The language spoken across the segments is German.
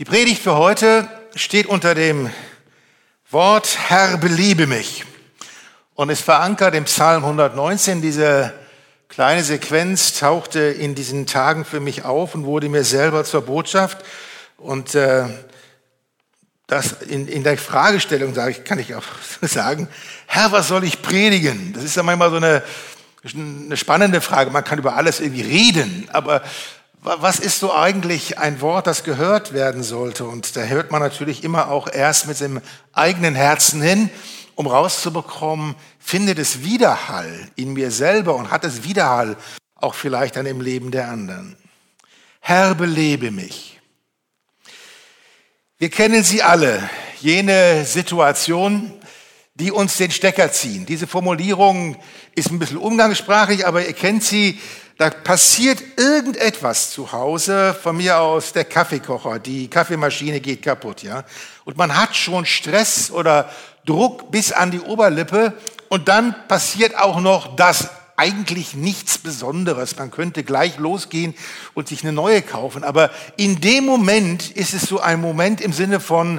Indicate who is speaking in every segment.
Speaker 1: Die Predigt für heute steht unter dem Wort Herr, belebe mich und ist verankert im Psalm 119. Diese kleine Sequenz tauchte in diesen Tagen für mich auf und wurde mir selber zur Botschaft. Und das in der Fragestellung kann ich auch sagen, Herr, was soll ich predigen? Das ist ja manchmal so eine spannende Frage. Man kann über alles irgendwie reden, aber was ist so eigentlich ein Wort, das gehört werden sollte? Und da hört man natürlich immer auch erst mit dem eigenen Herzen hin, um rauszubekommen, findet es Widerhall in mir selber und hat es Widerhall auch vielleicht dann im Leben der anderen. Herr, belebe mich. Wir kennen sie alle, jene Situation, die uns den Stecker ziehen. Diese Formulierung ist ein bisschen umgangssprachlich, aber ihr kennt sie. Da passiert irgendetwas zu Hause, von mir aus der Kaffeekocher, die Kaffeemaschine geht kaputt, ja. Und man hat schon Stress oder Druck bis an die Oberlippe und dann passiert auch noch das eigentlich nichts Besonderes. Man könnte gleich losgehen und sich eine neue kaufen, aber in dem Moment ist es so ein Moment im Sinne von,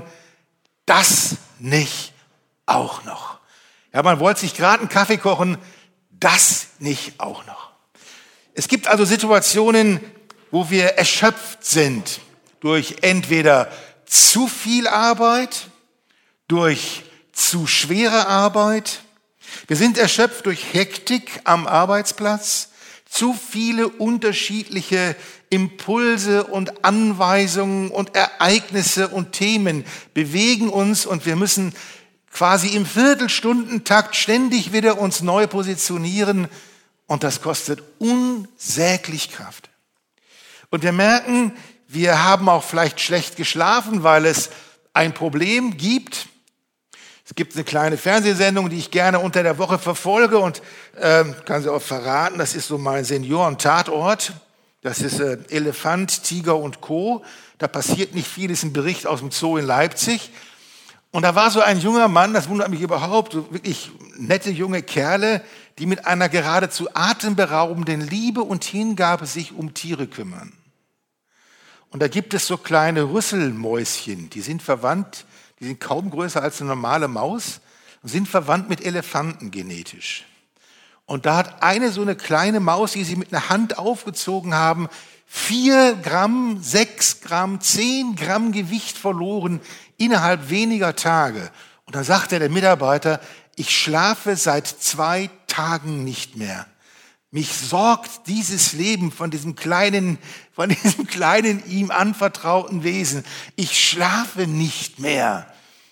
Speaker 1: das nicht auch noch. Ja, man wollte sich gerade einen Kaffee kochen, das nicht auch noch. Es gibt also Situationen, wo wir erschöpft sind durch entweder zu viel Arbeit, durch zu schwere Arbeit. Wir sind erschöpft durch Hektik am Arbeitsplatz, zu viele unterschiedliche Impulse und Anweisungen und Ereignisse und Themen bewegen uns und wir müssen quasi im Viertelstundentakt ständig wieder uns neu positionieren. Und das kostet unsäglich Kraft. Und wir merken, wir haben auch vielleicht schlecht geschlafen, weil es ein Problem gibt. Es gibt eine kleine Fernsehsendung, die ich gerne unter der Woche verfolge und kann sie auch verraten, das ist so mein Senioren-Tatort. Das ist Elefant, Tiger und Co. Da passiert nicht viel, das ist ein Bericht aus dem Zoo in Leipzig. Und da war so ein junger Mann, das wundert mich überhaupt, so wirklich nette junge Kerle, die mit einer geradezu atemberaubenden Liebe und Hingabe sich um Tiere kümmern. Und da gibt es so kleine Rüsselmäuschen, die sind verwandt, die sind kaum größer als eine normale Maus und sind verwandt mit Elefanten genetisch. Und da hat eine so eine kleine Maus, die sie mit einer Hand aufgezogen haben, 4 Gramm, 6 Gramm, 10 Gramm Gewicht verloren innerhalb weniger Tage. Und dann sagte der Mitarbeiter, ich schlafe seit 2 Tagen nicht mehr. Mich sorgt dieses Leben von diesem kleinen ihm anvertrauten Wesen. Ich schlafe nicht mehr.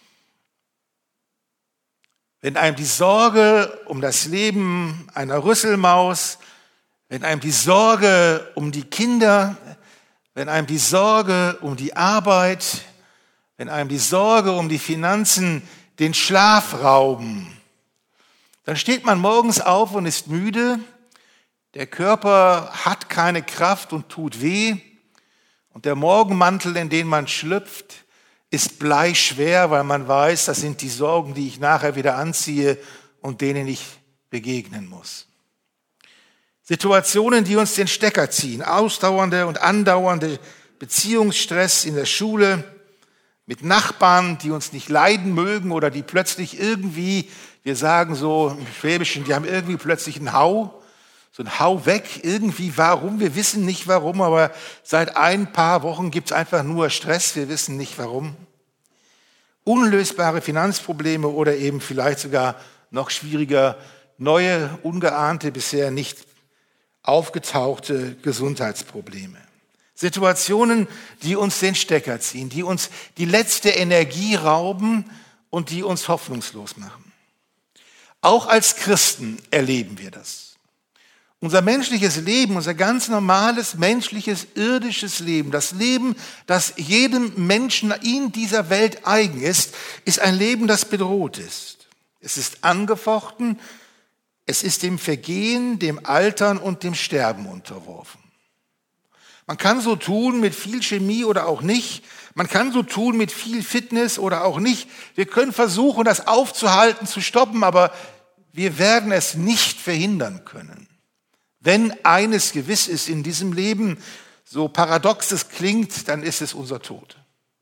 Speaker 1: Wenn einem die Sorge um das Leben einer Rüsselmaus, wenn einem die Sorge um die Kinder, wenn einem die Sorge um die Arbeit, wenn einem die Sorge um die Finanzen den Schlaf rauben, dann steht man morgens auf und ist müde, der Körper hat keine Kraft und tut weh und der Morgenmantel, in den man schlüpft, ist bleischwer, weil man weiß, das sind die Sorgen, die ich nachher wieder anziehe und denen ich begegnen muss. Situationen, die uns den Stecker ziehen, ausdauernde und andauernde Beziehungsstress in der Schule, mit Nachbarn, die uns nicht leiden mögen oder die plötzlich irgendwie, wir sagen so im Schwäbischen, die haben irgendwie plötzlich einen Hau, so ein Hau weg, irgendwie warum, wir wissen nicht warum, aber seit ein paar Wochen gibt es einfach nur Stress, wir wissen nicht warum. Unlösbare Finanzprobleme oder eben vielleicht sogar noch schwieriger, neue, ungeahnte, bisher nicht aufgetauchte Gesundheitsprobleme. Situationen, die uns den Stecker ziehen, die uns die letzte Energie rauben und die uns hoffnungslos machen. Auch als Christen erleben wir das. Unser menschliches Leben, unser ganz normales, menschliches, irdisches Leben, das Leben, das jedem Menschen in dieser Welt eigen ist ein Leben, das bedroht ist. Es ist angefochten, es ist dem Vergehen, dem Altern und dem Sterben unterworfen. Man kann so tun mit viel Chemie oder auch nicht. Man kann so tun mit viel Fitness oder auch nicht. Wir können versuchen, das aufzuhalten, zu stoppen, aber wir werden es nicht verhindern können. Wenn eines gewiss ist in diesem Leben, so paradox es klingt, dann ist es unser Tod.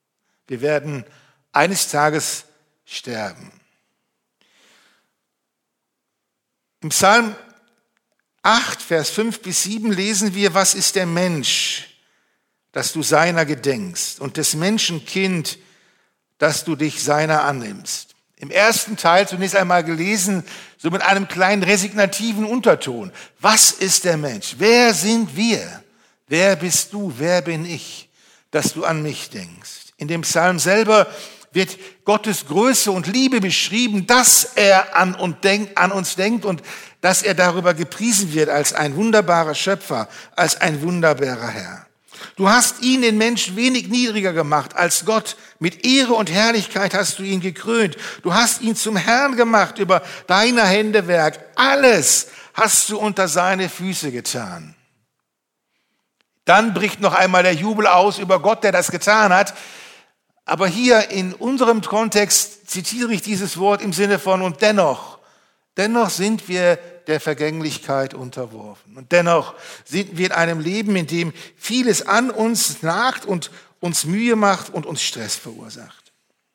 Speaker 1: Wir werden eines Tages sterben. Im Psalm 8, Vers 5 bis 7 lesen wir, was ist der Mensch, dass du seiner gedenkst, und des Menschen Kind, dass du dich seiner annimmst. Im ersten Teil zunächst einmal gelesen, so mit einem kleinen resignativen Unterton. Was ist der Mensch? Wer sind wir? Wer bist du? Wer bin ich, dass du an mich denkst? In dem Psalm selber wird Gottes Größe und Liebe beschrieben, dass er an uns denkt und dass er darüber gepriesen wird als ein wunderbarer Schöpfer, als ein wunderbarer Herr. Du hast ihn, den Menschen, wenig niedriger gemacht als Gott. Mit Ehre und Herrlichkeit hast du ihn gekrönt. Du hast ihn zum Herrn gemacht über deiner Hände Werk. Alles hast du unter seine Füße getan. Dann bricht noch einmal der Jubel aus über Gott, der das getan hat. Aber hier in unserem Kontext zitiere ich dieses Wort im Sinne von und dennoch sind wir der Vergänglichkeit unterworfen. Und dennoch sind wir in einem Leben, in dem vieles an uns nagt und uns Mühe macht und uns Stress verursacht.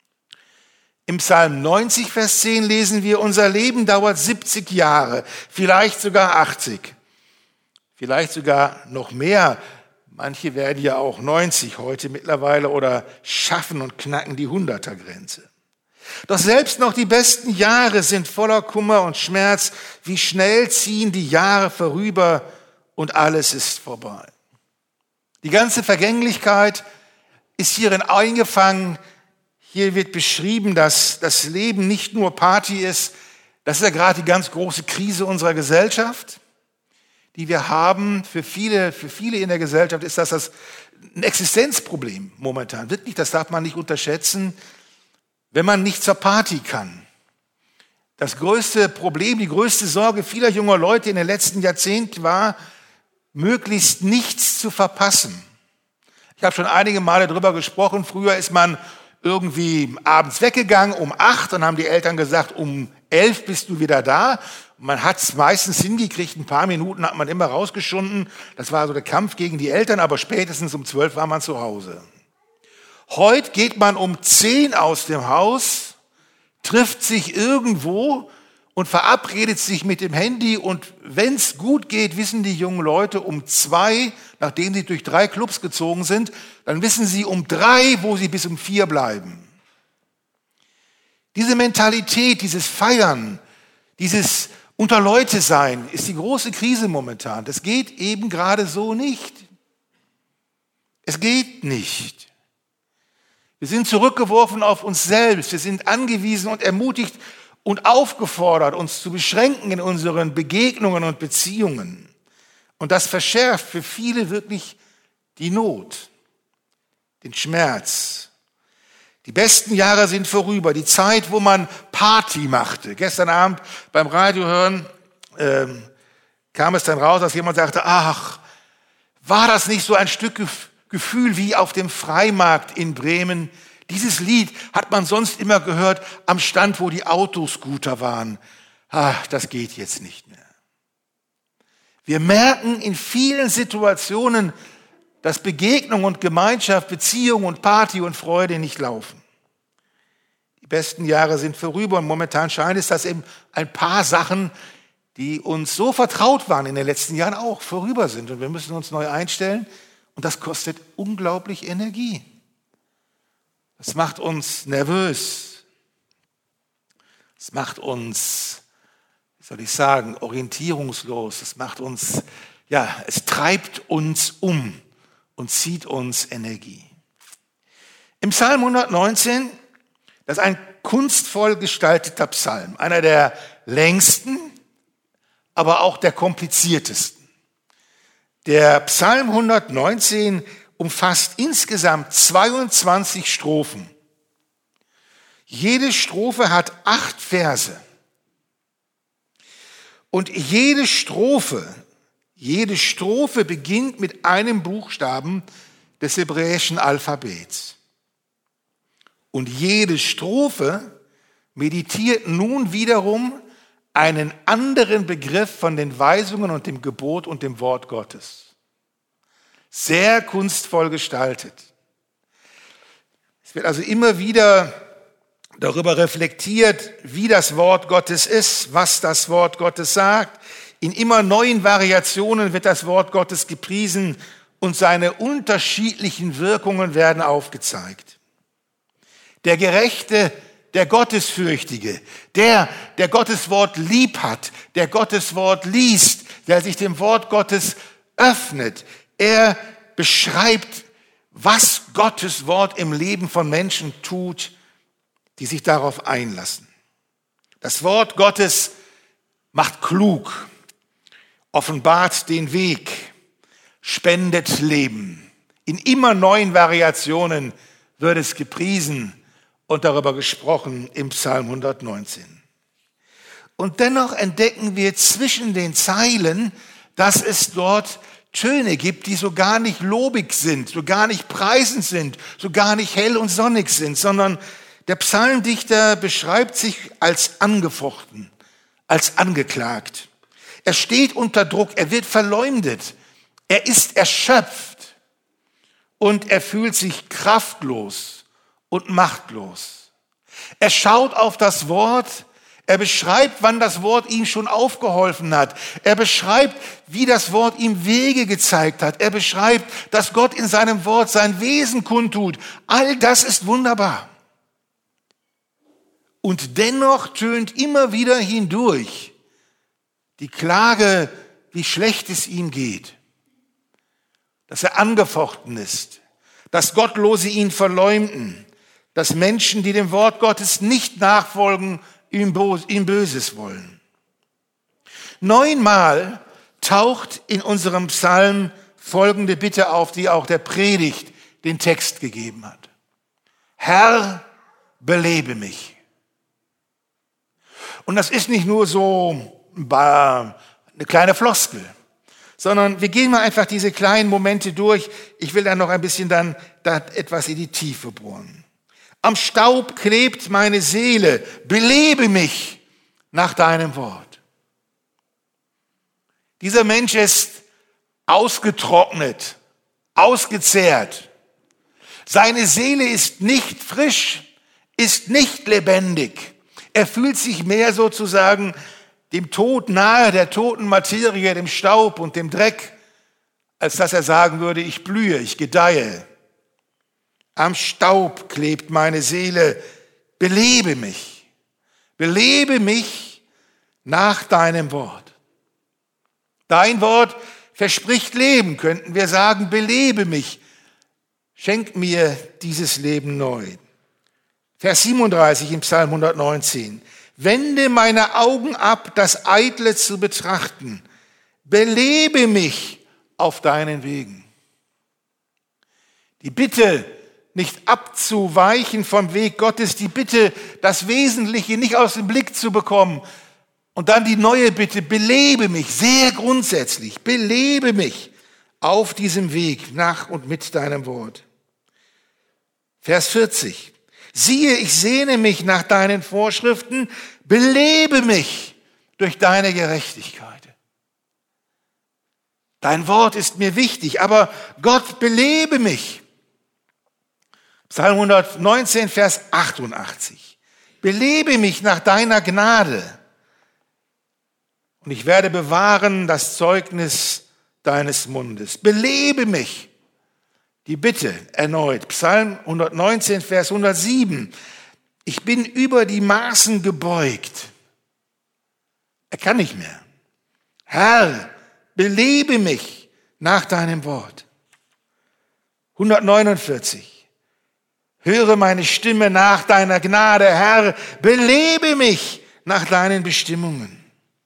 Speaker 1: Im Psalm 90, Vers 10 lesen wir, unser Leben dauert 70 Jahre, vielleicht sogar 80, vielleicht sogar noch mehr. Manche werden ja auch 90 heute mittlerweile oder schaffen und knacken die 100er-Grenze. Doch selbst noch die besten Jahre sind voller Kummer und Schmerz. Wie schnell ziehen die Jahre vorüber und alles ist vorbei. Die ganze Vergänglichkeit ist hierin eingefangen. Hier wird beschrieben, dass das Leben nicht nur Party ist. Das ist ja gerade die ganz große Krise unserer Gesellschaft, die wir haben. Für viele in der Gesellschaft ist das ein Existenzproblem momentan. Wirklich, das darf man nicht unterschätzen. Wenn man nicht zur Party kann. Das größte Problem, die größte Sorge vieler junger Leute in den letzten Jahrzehnten war, möglichst nichts zu verpassen. Ich habe schon einige Male darüber gesprochen. Früher ist man irgendwie abends weggegangen um 8, dann haben die Eltern gesagt, um 11 bist du wieder da. Und man hat es meistens hingekriegt, ein paar Minuten hat man immer rausgeschunden. Das war so der Kampf gegen die Eltern, aber spätestens um 12 war man zu Hause. Heute geht man um 10 aus dem Haus, trifft sich irgendwo und verabredet sich mit dem Handy. Und wenn es gut geht, wissen die jungen Leute um 2, nachdem sie durch 3 Clubs gezogen sind, dann wissen sie um 3, wo sie bis um 4 bleiben. Diese Mentalität, dieses Feiern, dieses Unter-Leute-Sein ist die große Krise momentan. Das geht eben gerade so nicht. Es geht nicht. Wir sind zurückgeworfen auf uns selbst. Wir sind angewiesen und ermutigt und aufgefordert, uns zu beschränken in unseren Begegnungen und Beziehungen. Und das verschärft für viele wirklich die Not, den Schmerz. Die besten Jahre sind vorüber. Die Zeit, wo man Party machte. Gestern Abend beim Radio hören kam es dann raus, dass jemand sagte, ach, war das nicht so ein Stück Gefühl wie auf dem Freimarkt in Bremen. Dieses Lied hat man sonst immer gehört am Stand, wo die Autoscooter waren. Ach, das geht jetzt nicht mehr. Wir merken in vielen Situationen, dass Begegnung und Gemeinschaft, Beziehung und Party und Freude nicht laufen. Die besten Jahre sind vorüber und momentan scheint es, dass eben ein paar Sachen, die uns so vertraut waren in den letzten Jahren, auch vorüber sind. Und wir müssen uns neu einstellen. Und das kostet unglaublich Energie. Das macht uns nervös. Das macht uns, wie soll ich sagen, orientierungslos. Das macht uns, es treibt uns um und zieht uns Energie. Im Psalm 119, das ist ein kunstvoll gestalteter Psalm, einer der längsten, aber auch der kompliziertesten. Der Psalm 119 umfasst insgesamt 22 Strophen. Jede Strophe hat 8 Verse. Und jede Strophe beginnt mit einem Buchstaben des hebräischen Alphabets. Und jede Strophe meditiert nun wiederum einen anderen Begriff von den Weisungen und dem Gebot und dem Wort Gottes. Sehr kunstvoll gestaltet. Es wird also immer wieder darüber reflektiert, wie das Wort Gottes ist, was das Wort Gottes sagt. In immer neuen Variationen wird das Wort Gottes gepriesen und seine unterschiedlichen Wirkungen werden aufgezeigt. Der Gerechte, der Gottesfürchtige, der Gottes Wort lieb hat, der Gottes Wort liest, der sich dem Wort Gottes öffnet, er beschreibt, was Gottes Wort im Leben von Menschen tut, die sich darauf einlassen. Das Wort Gottes macht klug, offenbart den Weg, spendet Leben. In immer neuen Variationen wird es gepriesen und darüber gesprochen im Psalm 119. Und dennoch entdecken wir zwischen den Zeilen, dass es dort Töne gibt, die so gar nicht lobig sind, so gar nicht preisend sind, so gar nicht hell und sonnig sind, sondern der Psalmdichter beschreibt sich als angefochten, als angeklagt. Er steht unter Druck, er wird verleumdet, er ist erschöpft und er fühlt sich kraftlos und machtlos. Er schaut auf das Wort, er beschreibt, wann das Wort ihm schon aufgeholfen hat. Er beschreibt, wie das Wort ihm Wege gezeigt hat. Er beschreibt, dass Gott in seinem Wort sein Wesen kundtut. All das ist wunderbar. Und dennoch tönt immer wieder hindurch die Klage, wie schlecht es ihm geht, dass er angefochten ist, dass Gottlose ihn verleumden, dass Menschen, die dem Wort Gottes nicht nachfolgen, ihm Böses wollen. 9-mal taucht in unserem Psalm folgende Bitte auf, die auch der Predigt den Text gegeben hat. Herr, belebe mich. Und das ist nicht nur so eine kleine Floskel, sondern wir gehen mal einfach diese kleinen Momente durch. Ich will dann noch ein bisschen da etwas in die Tiefe bohren. Am Staub klebt meine Seele, belebe mich nach deinem Wort. Dieser Mensch ist ausgetrocknet, ausgezehrt. Seine Seele ist nicht frisch, ist nicht lebendig. Er fühlt sich mehr sozusagen dem Tod nahe, der toten Materie, dem Staub und dem Dreck, als dass er sagen würde, ich blühe, ich gedeihe. Am Staub klebt meine Seele, belebe mich nach deinem Wort. Dein Wort verspricht Leben, könnten wir sagen, belebe mich, schenk mir dieses Leben neu. Vers 37 im Psalm 119. Wende meine Augen ab, das Eitle zu betrachten. Belebe mich auf deinen Wegen. Die Bitte, nicht abzuweichen vom Weg Gottes, die Bitte, das Wesentliche nicht aus dem Blick zu bekommen. Und dann die neue Bitte, belebe mich, sehr grundsätzlich, belebe mich auf diesem Weg nach und mit deinem Wort. Vers 40. Siehe, ich sehne mich nach deinen Vorschriften, belebe mich durch deine Gerechtigkeit. Dein Wort ist mir wichtig, aber Gott, belebe mich. Psalm 119, Vers 88. Belebe mich nach deiner Gnade und ich werde bewahren das Zeugnis deines Mundes. Belebe mich. Die Bitte erneut. Psalm 119, Vers 107. Ich bin über die Maßen gebeugt. Er kann nicht mehr. Herr, belebe mich nach deinem Wort. 149. Höre meine Stimme nach deiner Gnade, Herr, belebe mich nach deinen Bestimmungen.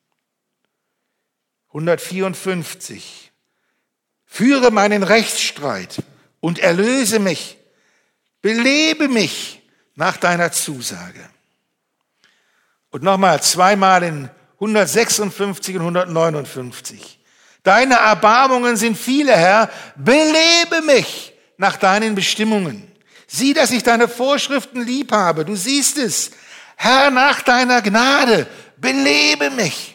Speaker 1: 154. Führe meinen Rechtsstreit und erlöse mich, belebe mich nach deiner Zusage. Und nochmal, 2-mal in 156 und 159. Deine Erbarmungen sind viele, Herr, belebe mich nach deinen Bestimmungen. Sieh, dass ich deine Vorschriften lieb habe. Du siehst es. Herr, nach deiner Gnade, belebe mich.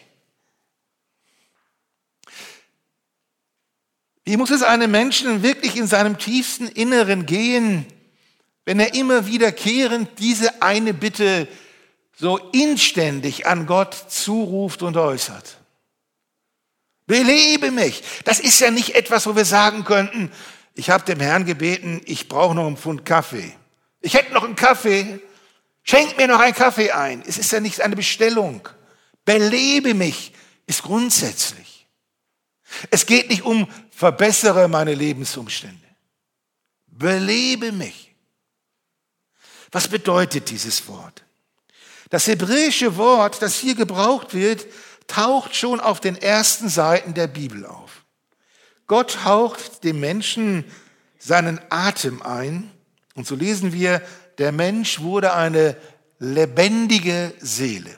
Speaker 1: Wie muss es einem Menschen wirklich in seinem tiefsten Inneren gehen, wenn er immer wiederkehrend diese eine Bitte so inständig an Gott zuruft und äußert. Belebe mich. Das ist ja nicht etwas, wo wir sagen könnten, ich habe dem Herrn gebeten, ich brauche noch einen Pfund Kaffee. Ich hätte noch einen Kaffee. Schenk mir noch einen Kaffee ein. Es ist ja nicht eine Bestellung. Belebe mich ist grundsätzlich. Es geht nicht um verbessere meine Lebensumstände. Belebe mich. Was bedeutet dieses Wort? Das hebräische Wort, das hier gebraucht wird, taucht schon auf den ersten Seiten der Bibel auf. Gott haucht dem Menschen seinen Atem ein. Und so lesen wir, der Mensch wurde eine lebendige Seele.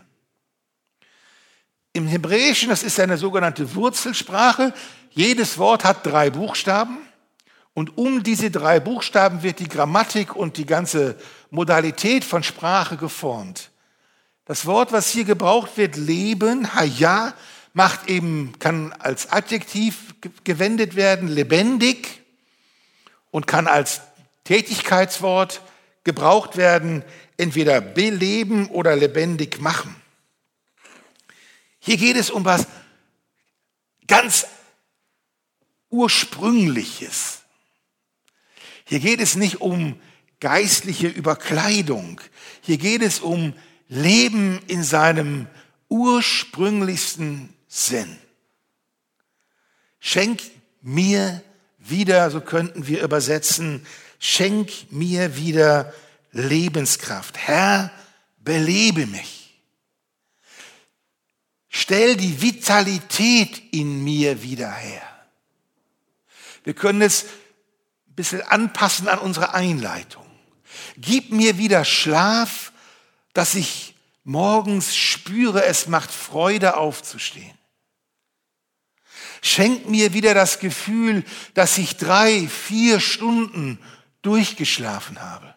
Speaker 1: Im Hebräischen, das ist eine sogenannte Wurzelsprache, jedes Wort hat 3 Buchstaben. Und um diese 3 Buchstaben wird die Grammatik und die ganze Modalität von Sprache geformt. Das Wort, was hier gebraucht wird, Leben, Haya, kann als Adjektiv gewendet werden, lebendig, und kann als Tätigkeitswort gebraucht werden, entweder beleben oder lebendig machen. Hier geht es um was ganz Ursprüngliches. Hier geht es nicht um geistliche Überkleidung. Hier geht es um Leben in seinem ursprünglichsten Sinn. Schenk mir wieder, so könnten wir übersetzen, schenk mir wieder Lebenskraft. Herr, belebe mich. Stell die Vitalität in mir wieder her. Wir können es ein bisschen anpassen an unsere Einleitung. Gib mir wieder Schlaf, dass ich morgens spüre, es macht Freude aufzustehen. Schenk mir wieder das Gefühl, dass ich 3, 4 Stunden durchgeschlafen habe.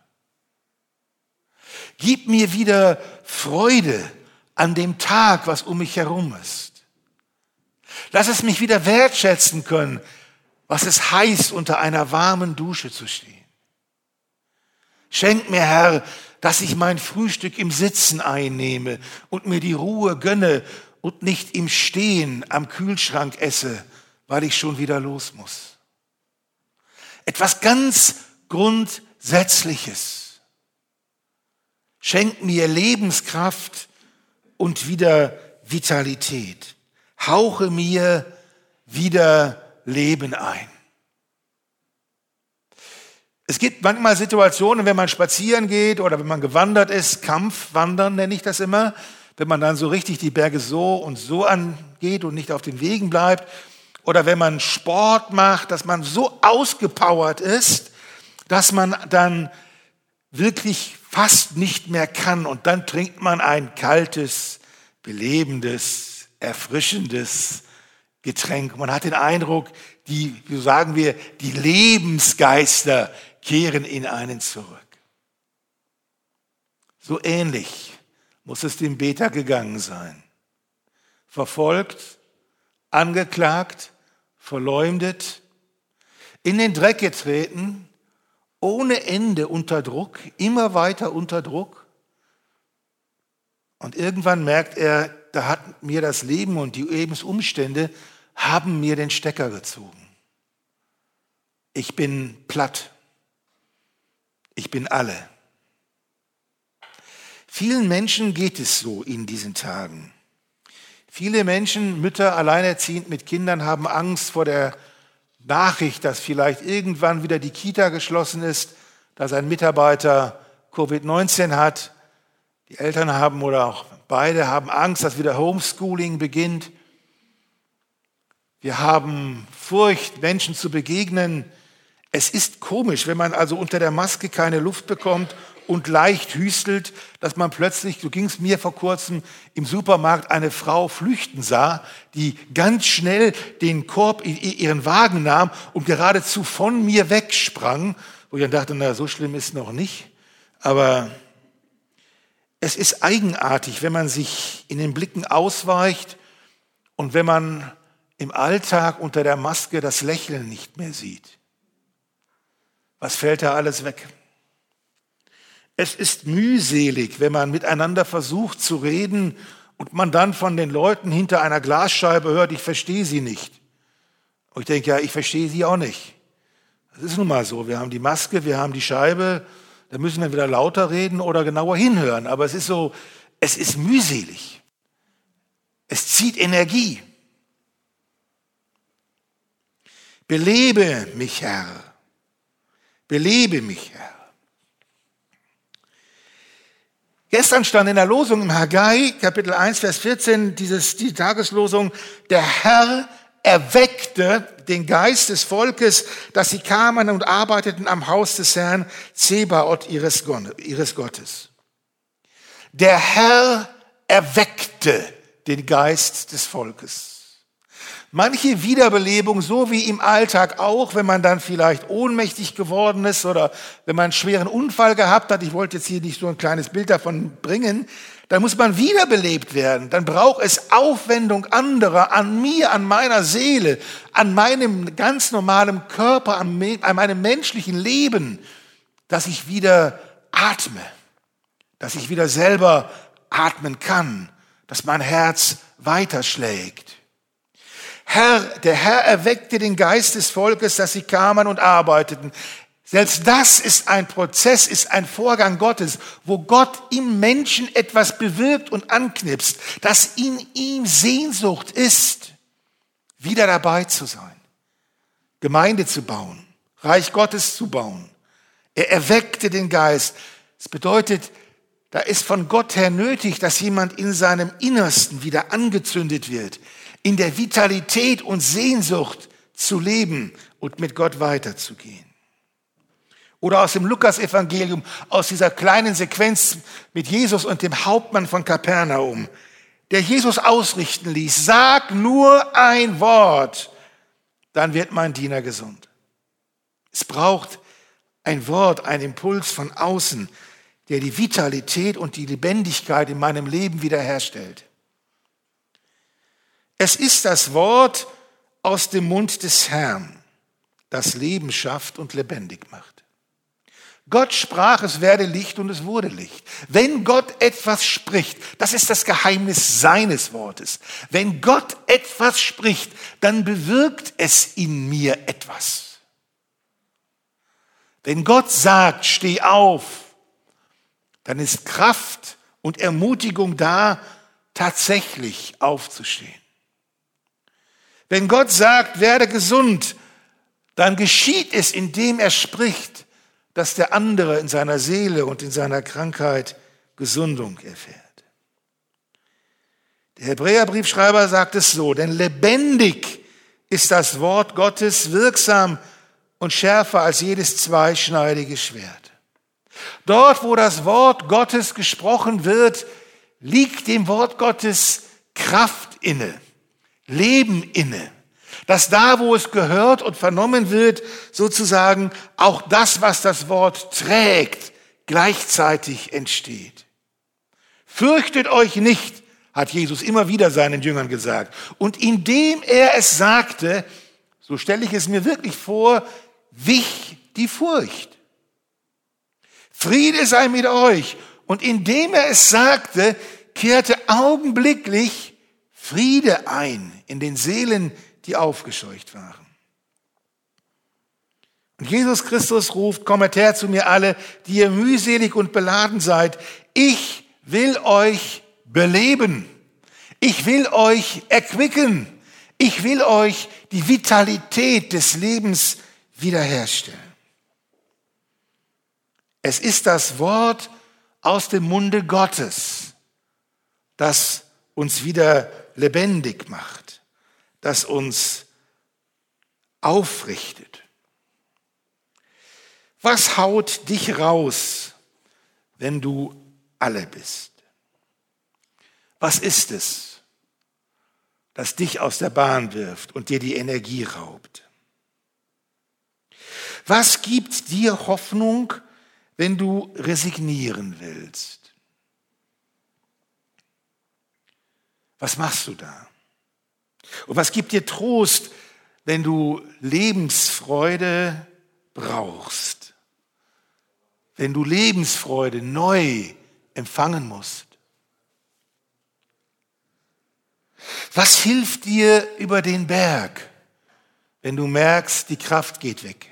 Speaker 1: Gib mir wieder Freude an dem Tag, was um mich herum ist. Lass es mich wieder wertschätzen können, was es heißt, unter einer warmen Dusche zu stehen. Schenk mir, Herr, dass ich mein Frühstück im Sitzen einnehme und mir die Ruhe gönne und nicht im Stehen am Kühlschrank esse, weil ich schon wieder los muss. Etwas ganz Grundsätzliches. Schenk mir Lebenskraft und wieder Vitalität. Hauche mir wieder Leben ein. Es gibt manchmal Situationen, wenn man spazieren geht oder wenn man gewandert ist, Kampfwandern nenne ich das immer, wenn man dann so richtig die Berge so und so angeht und nicht auf den Wegen bleibt, oder wenn man Sport macht, dass man so ausgepowert ist, dass man dann wirklich fast nicht mehr kann, und dann trinkt man ein kaltes, belebendes, erfrischendes Getränk. Man hat den Eindruck, wie sagen wir, die Lebensgeister kehren in einen zurück. So ähnlich muss es dem Beter gegangen sein. Verfolgt, angeklagt, verleumdet, in den Dreck getreten, ohne Ende unter Druck, immer weiter unter Druck. Und irgendwann merkt er, da hat mir das Leben und die Lebensumstände haben mir den Stecker gezogen. Ich bin platt. Ich bin alle. Vielen Menschen geht es so in diesen Tagen. Viele Menschen, Mütter, alleinerziehend mit Kindern, haben Angst vor der Nachricht, dass vielleicht irgendwann wieder die Kita geschlossen ist, dass ein Mitarbeiter Covid-19 hat. Die Eltern haben oder auch beide haben Angst, dass wieder Homeschooling beginnt. Wir haben Furcht, Menschen zu begegnen. Es ist komisch, wenn man also unter der Maske keine Luft bekommt und leicht hüstelt, dass man plötzlich, so ging es mir vor kurzem, im Supermarkt eine Frau flüchten sah, die ganz schnell den Korb in ihren Wagen nahm und geradezu von mir wegsprang, wo ich dann dachte, na, so schlimm ist es noch nicht. Aber es ist eigenartig, wenn man sich in den Blicken ausweicht und wenn man im Alltag unter der Maske das Lächeln nicht mehr sieht. Was fällt da alles weg? Es ist mühselig, wenn man miteinander versucht zu reden und man dann von den Leuten hinter einer Glasscheibe hört, ich verstehe sie nicht. Und ich denke, ja, ich verstehe sie auch nicht. Das ist nun mal so. Wir haben die Maske, wir haben die Scheibe, da müssen wir wieder lauter reden oder genauer hinhören. Aber es ist so, es ist mühselig. Es zieht Energie. Belebe mich, Herr. Belebe mich, Herr. Gestern stand in der Losung im Haggai, Kapitel 1, Vers 14, die Tageslosung, der Herr erweckte den Geist des Volkes, dass sie kamen und arbeiteten am Haus des Herrn, Zebaoth ihres Gottes. Der Herr erweckte den Geist des Volkes. Manche Wiederbelebung, so wie im Alltag auch, wenn man dann vielleicht ohnmächtig geworden ist oder wenn man einen schweren Unfall gehabt hat, ich wollte jetzt hier nicht so ein kleines Bild davon bringen, dann muss man wiederbelebt werden. Dann braucht es Aufwendung anderer an mir, an meiner Seele, an meinem ganz normalen Körper, an meinem menschlichen Leben, dass ich wieder atme, dass ich wieder selber atmen kann, dass mein Herz weiterschlägt. Der Herr erweckte den Geist des Volkes, dass sie kamen und arbeiteten. Selbst das ist ein Prozess, ist ein Vorgang Gottes, wo Gott im Menschen etwas bewirkt und anknipst, dass in ihm Sehnsucht ist, wieder dabei zu sein, Gemeinde zu bauen, Reich Gottes zu bauen. Er erweckte den Geist. Das bedeutet, da ist von Gott her nötig, dass jemand in seinem Innersten wieder angezündet wird, in der Vitalität und Sehnsucht zu leben und mit Gott weiterzugehen. Oder aus dem Lukas-Evangelium, aus dieser kleinen Sequenz mit Jesus und dem Hauptmann von Kapernaum, der Jesus ausrichten ließ, sag nur ein Wort, dann wird mein Diener gesund. Es braucht ein Wort, ein Impuls von außen, der die Vitalität und die Lebendigkeit in meinem Leben wiederherstellt. Es ist das Wort aus dem Mund des Herrn, das Leben schafft und lebendig macht. Gott sprach, es werde Licht und es wurde Licht. Wenn Gott etwas spricht, das ist das Geheimnis seines Wortes. Wenn Gott etwas spricht, dann bewirkt es in mir etwas. Wenn Gott sagt, steh auf, dann ist Kraft und Ermutigung da, tatsächlich aufzustehen. Wenn Gott sagt, werde gesund, dann geschieht es, indem er spricht, dass der andere in seiner Seele und in seiner Krankheit Gesundung erfährt. Der Hebräerbriefschreiber sagt es so, denn lebendig ist das Wort Gottes, wirksam und schärfer als jedes zweischneidige Schwert. Dort, wo das Wort Gottes gesprochen wird, liegt dem Wort Gottes Kraft inne. Leben inne, dass da, wo es gehört und vernommen wird, sozusagen auch das, was das Wort trägt, gleichzeitig entsteht. Fürchtet euch nicht, hat Jesus immer wieder seinen Jüngern gesagt. Und indem er es sagte, so stelle ich es mir wirklich vor, wich die Furcht. Friede sei mit euch. Und indem er es sagte, kehrte augenblicklich Friede ein in den Seelen, die aufgescheucht waren. Und Jesus Christus ruft, kommet her zu mir alle, die ihr mühselig und beladen seid. Ich will euch beleben. Ich will euch erquicken. Ich will euch die Vitalität des Lebens wiederherstellen. Es ist das Wort aus dem Munde Gottes, das uns wieder lebendig macht, das uns aufrichtet. Was haut dich raus, wenn du alle bist? Was ist es, das dich aus der Bahn wirft und dir die Energie raubt? Was gibt dir Hoffnung, wenn du resignieren willst? Was machst du da? Und was gibt dir Trost, wenn du Lebensfreude brauchst? wenn du Lebensfreude neu empfangen musst? Was hilft dir über den Berg, wenn du merkst, die Kraft geht weg?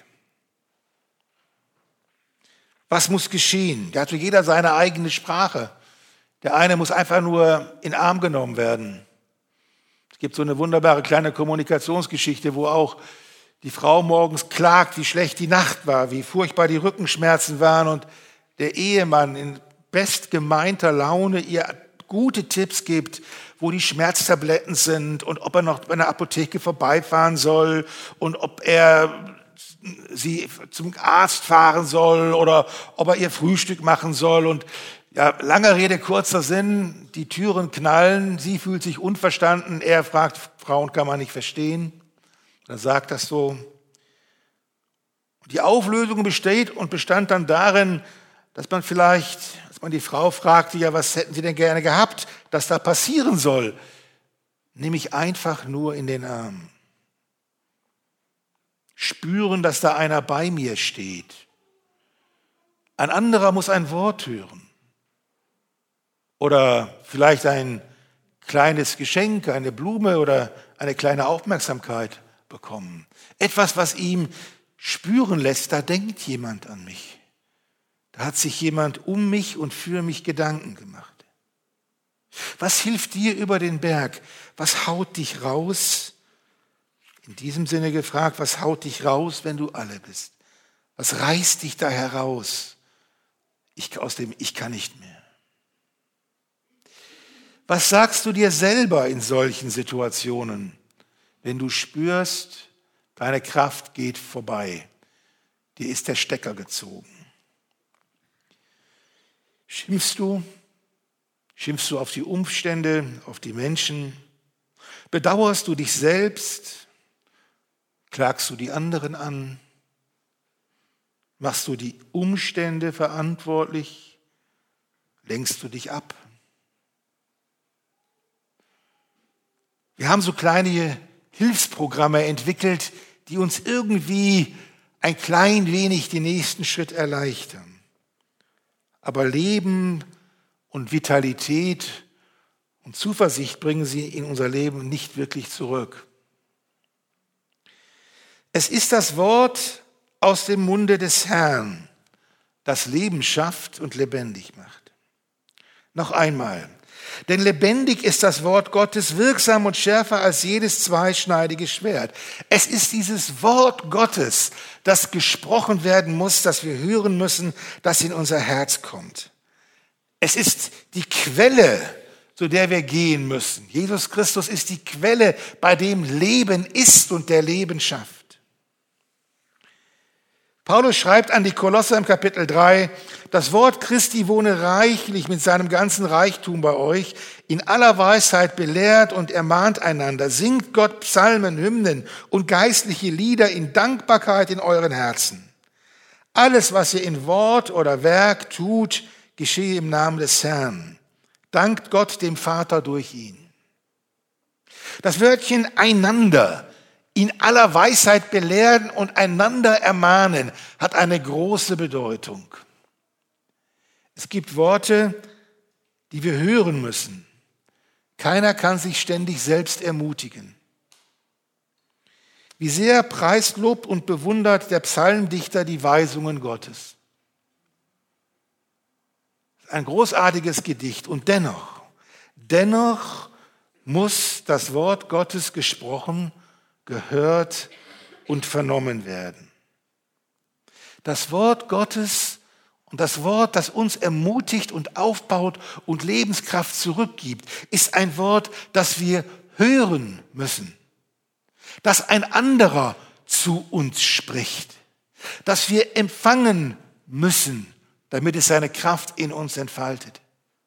Speaker 1: Was muss geschehen? Da hat jeder seine eigene Sprache. Der eine muss einfach nur in den Arm genommen werden. Es gibt so eine wunderbare kleine Kommunikationsgeschichte, wo auch die Frau morgens klagt, wie schlecht die Nacht war, wie furchtbar die Rückenschmerzen waren und der Ehemann in bestgemeinter Laune ihr gute Tipps gibt, wo die Schmerztabletten sind und ob er noch bei einer Apotheke vorbeifahren soll und ob er sie zum Arzt fahren soll oder ob er ihr Frühstück machen soll. Und ja, lange Rede, kurzer Sinn, die Türen knallen, sie fühlt sich unverstanden, er fragt, Frauen kann man nicht verstehen. Dann sagt das so. Die Auflösung bestand dann darin, dass man die Frau fragte, ja, was hätten Sie denn gerne gehabt, dass da passieren soll? Nimm mich einfach nur in den Arm. Spüren, dass da einer bei mir steht. Ein anderer muss ein Wort hören. Oder vielleicht ein kleines Geschenk, eine Blume oder eine kleine Aufmerksamkeit bekommen. Etwas, was ihm spüren lässt, da denkt jemand an mich. Da hat sich jemand um mich und für mich Gedanken gemacht. Was hilft dir über den Berg? Was haut dich raus? In diesem Sinne gefragt, was haut dich raus, wenn du alle bist? Was reißt dich da heraus? Aus dem Ich kann nicht mehr. Was sagst du dir selber in solchen Situationen, wenn du spürst, deine Kraft geht vorbei, dir ist der Stecker gezogen? Schimpfst du? Schimpfst du auf die Umstände, auf die Menschen? Bedauerst du dich selbst? Klagst du die anderen an? Machst du die Umstände verantwortlich? Lenkst du dich ab? Wir haben so kleine Hilfsprogramme entwickelt, die uns irgendwie ein klein wenig den nächsten Schritt erleichtern. Aber Leben und Vitalität und Zuversicht bringen sie in unser Leben nicht wirklich zurück. Es ist das Wort aus dem Munde des Herrn, das Leben schafft und lebendig macht. Noch einmal. Denn lebendig ist das Wort Gottes, wirksam und schärfer als jedes zweischneidige Schwert. Es ist dieses Wort Gottes, das gesprochen werden muss, das wir hören müssen, das in unser Herz kommt. Es ist die Quelle, zu der wir gehen müssen. Jesus Christus ist die Quelle, bei dem Leben ist und der Leben schafft. Paulus schreibt an die Kolosser im Kapitel 3, das Wort Christi wohne reichlich mit seinem ganzen Reichtum bei euch, in aller Weisheit belehrt und ermahnt einander, singt Gott Psalmen, Hymnen und geistliche Lieder in Dankbarkeit in euren Herzen. Alles, was ihr in Wort oder Werk tut, geschehe im Namen des Herrn. Dankt Gott dem Vater durch ihn. Das Wörtchen einander, in aller Weisheit belehren und einander ermahnen, hat eine große Bedeutung. Es gibt Worte, die wir hören müssen. Keiner kann sich ständig selbst ermutigen. Wie sehr preist, lobt und bewundert der Psalmdichter die Weisungen Gottes. Ein großartiges Gedicht. Und dennoch muss das Wort Gottes gesprochen, gehört und vernommen werden. Das Wort Gottes und das Wort, das uns ermutigt und aufbaut und Lebenskraft zurückgibt, ist ein Wort, das wir hören müssen, das ein anderer zu uns spricht, das wir empfangen müssen, damit es seine Kraft in uns entfaltet.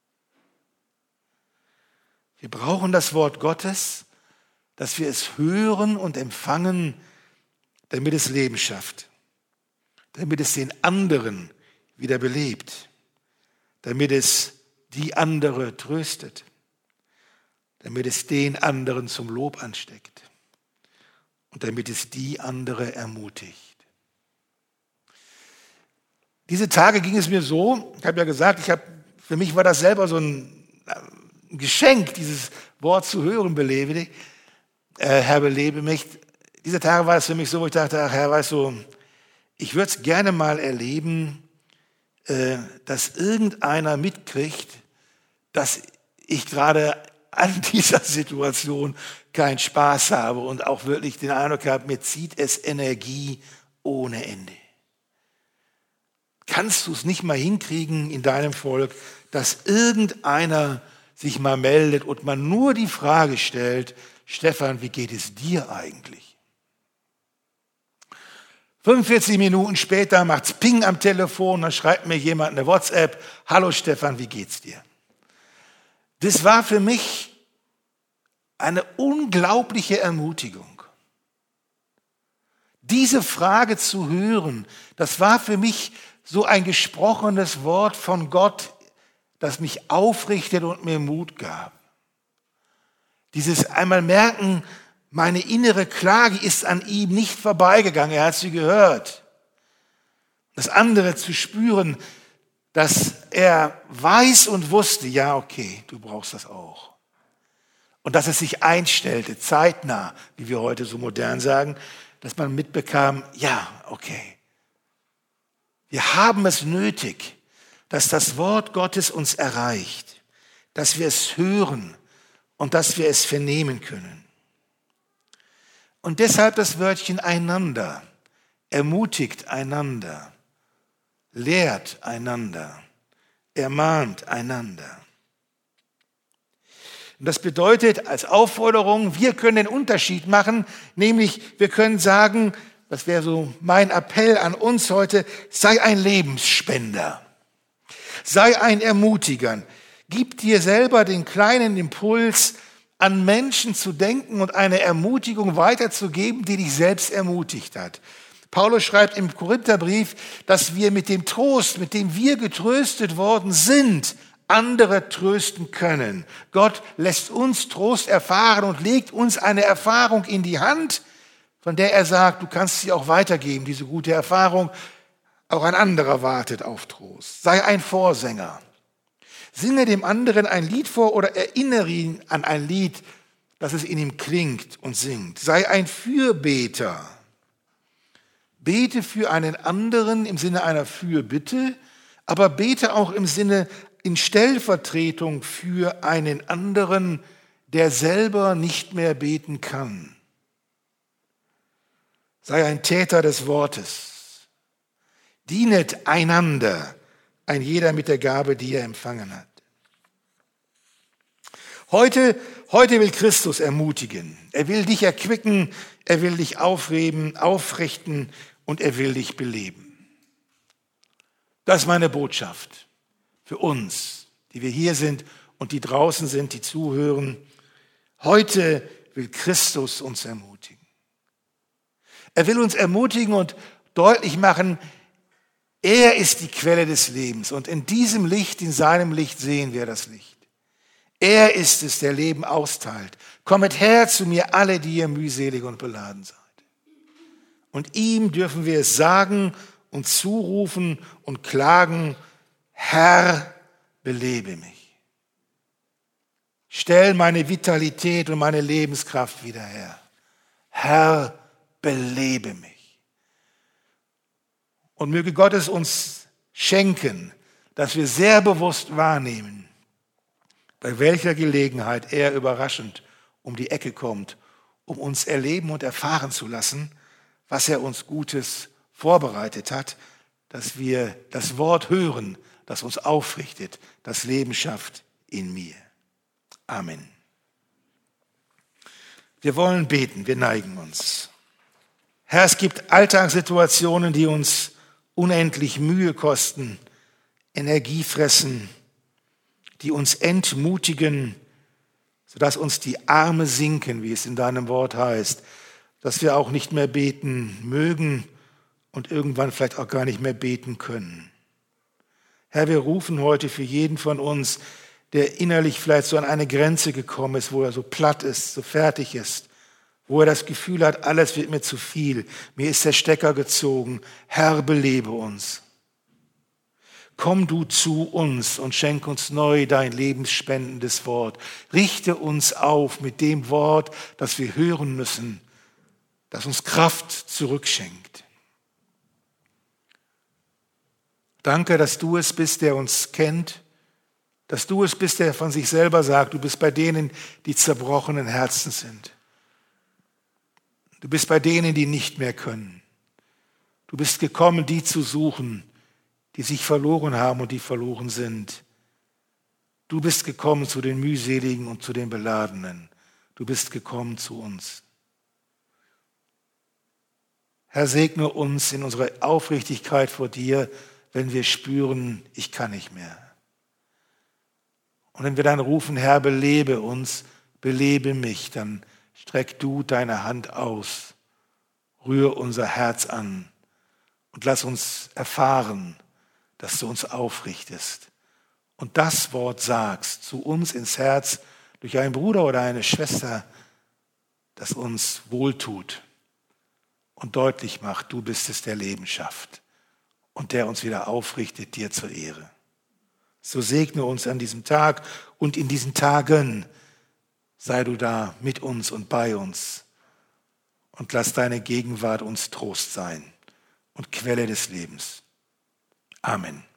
Speaker 1: Wir brauchen das Wort Gottes, dass wir es hören und empfangen, damit es Leben schafft, damit es den anderen wieder belebt, damit es die andere tröstet, damit es den anderen zum Lob ansteckt und damit es die andere ermutigt. Diese Tage ging es mir so, ich habe ja gesagt, für mich war das selber so ein Geschenk, dieses Wort zu hören, Herr, belebe mich. Diese Tage war es für mich so, wo ich dachte, ach Herr, weißt du, ich würde es gerne mal erleben, dass irgendeiner mitkriegt, dass ich gerade an dieser Situation keinen Spaß habe und auch wirklich den Eindruck habe, mir zieht es Energie ohne Ende. Kannst du es nicht mal hinkriegen in deinem Volk, dass irgendeiner sich mal meldet und man nur die Frage stellt, Stefan, wie geht es dir eigentlich? 45 Minuten später macht's Ping am Telefon, dann schreibt mir jemand eine WhatsApp, hallo Stefan, wie geht's dir? Das war für mich eine unglaubliche Ermutigung. Diese Frage zu hören, das war für mich so ein gesprochenes Wort von Gott, das mich aufrichtet und mir Mut gab. Dieses einmal merken, meine innere Klage ist an ihm nicht vorbeigegangen, er hat sie gehört. Das andere zu spüren, dass er weiß und wusste, ja okay, du brauchst das auch. Und dass es sich einstellte, zeitnah, wie wir heute so modern sagen, dass man mitbekam, ja okay, wir haben es nötig, dass das Wort Gottes uns erreicht, dass wir es hören und dass wir es vernehmen können. Und deshalb das Wörtchen einander, ermutigt einander, lehrt einander, ermahnt einander. Und das bedeutet als Aufforderung, wir können den Unterschied machen, nämlich wir können sagen, das wäre so mein Appell an uns heute, sei ein Lebensspender, sei ein Ermutiger, gib dir selber den kleinen Impuls, an Menschen zu denken und eine Ermutigung weiterzugeben, die dich selbst ermutigt hat. Paulus schreibt im Korintherbrief, dass wir mit dem Trost, mit dem wir getröstet worden sind, andere trösten können. Gott lässt uns Trost erfahren und legt uns eine Erfahrung in die Hand, von der er sagt, du kannst sie auch weitergeben, diese gute Erfahrung. Auch ein anderer wartet auf Trost. Sei ein Vorsänger. Singe dem anderen ein Lied vor oder erinnere ihn an ein Lied, dass es in ihm klingt und singt. Sei ein Fürbeter. Bete für einen anderen im Sinne einer Fürbitte, aber bete auch im Sinne in Stellvertretung für einen anderen, der selber nicht mehr beten kann. Sei ein Täter des Wortes. Dienet einander, ein jeder mit der Gabe, die er empfangen hat. Heute will Christus ermutigen. Er will dich erquicken, er will dich aufrichten und er will dich beleben. Das ist meine Botschaft für uns, die wir hier sind und die draußen sind, die zuhören. Heute will Christus uns ermutigen. Er will uns ermutigen und deutlich machen, er ist die Quelle des Lebens und in diesem Licht, in seinem Licht sehen wir das Licht. Er ist es, der Leben austeilt. Kommet her zu mir alle, die ihr mühselig und beladen seid. Und ihm dürfen wir es sagen und zurufen und klagen, Herr, belebe mich. Stell meine Vitalität und meine Lebenskraft wieder her. Herr, belebe mich. Und möge Gott es uns schenken, dass wir sehr bewusst wahrnehmen, bei welcher Gelegenheit er überraschend um die Ecke kommt, um uns erleben und erfahren zu lassen, was er uns Gutes vorbereitet hat, dass wir das Wort hören, das uns aufrichtet, das Leben schafft in mir. Amen. Wir wollen beten, wir neigen uns. Herr, es gibt Alltagssituationen, die uns unendlich Mühe kosten, Energie fressen, die uns entmutigen, sodass uns die Arme sinken, wie es in deinem Wort heißt, dass wir auch nicht mehr beten mögen und irgendwann vielleicht auch gar nicht mehr beten können. Herr, wir rufen heute für jeden von uns, der innerlich vielleicht so an eine Grenze gekommen ist, wo er so platt ist, so fertig ist, wo er das Gefühl hat, alles wird mir zu viel, mir ist der Stecker gezogen. Herr, belebe uns. Komm du zu uns und schenk uns neu dein lebensspendendes Wort. Richte uns auf mit dem Wort, das wir hören müssen, das uns Kraft zurückschenkt. Danke, dass du es bist, der uns kennt, dass du es bist, der von sich selber sagt, du bist bei denen, die zerbrochenen Herzen sind. Du bist bei denen, die nicht mehr können. Du bist gekommen, die zu suchen, die sich verloren haben und die verloren sind. Du bist gekommen zu den Mühseligen und zu den Beladenen. Du bist gekommen zu uns. Herr, segne uns in unserer Aufrichtigkeit vor dir, wenn wir spüren, ich kann nicht mehr. Und wenn wir dann rufen, Herr, belebe uns, belebe mich, dann streck du deine Hand aus, rühr unser Herz an und lass uns erfahren, dass du uns aufrichtest und das Wort sagst zu uns ins Herz durch einen Bruder oder eine Schwester, das uns wohltut und deutlich macht, du bist es, der Leben schafft und der uns wieder aufrichtet, dir zur Ehre. So segne uns an diesem Tag und in diesen Tagen. Sei du da mit uns und bei uns und lass deine Gegenwart uns Trost sein und Quelle des Lebens. Amen.